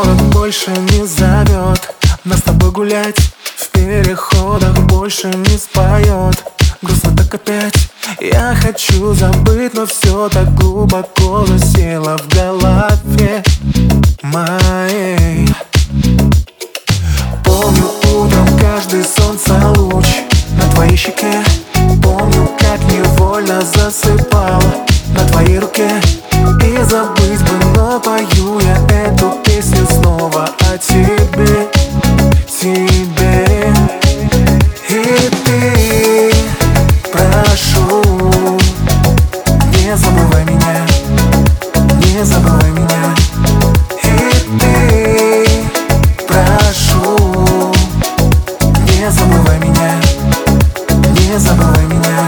город больше не зовет нас с тобой гулять, в переходах больше не споет. Грустно так опять. Я хочу забыть, но все так глубоко засело в голове моей. Помню утром каждый солнца луч на твоей щеке. Помню, как невольно засыпал на твоей руке. И забыть бы, но пою я эту песню снова о тебе, тебе. И ты, прошу, не забывай меня, не забывай меня. И ты, прошу, не забывай меня, не забывай меня.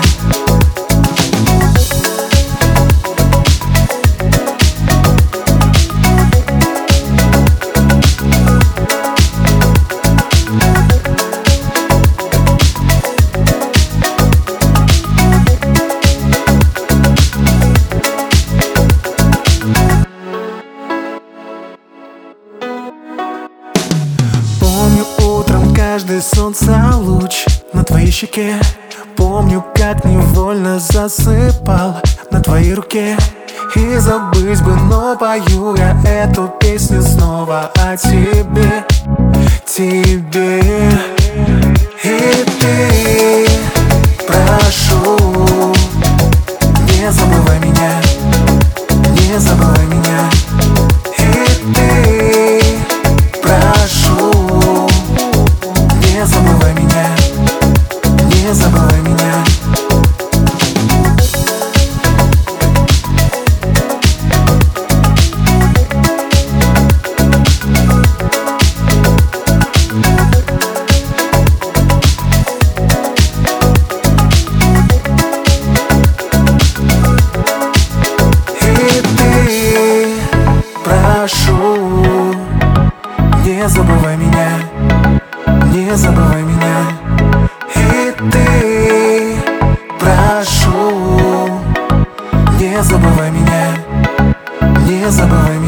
Помню утром каждый солнца луч на твоей щеке. Помню, как невольно засыпал на твоей руке. И забыть бы, но пою я эту песню снова о тебе, тебе. И ты, прошу, не забывай меня, не забывай меня. И ты, прошу, не забывай меня, не забывай меня. Прошу, не забывай меня, не забывай меня. И ты, прошу, не забывай меня, не забывай меня.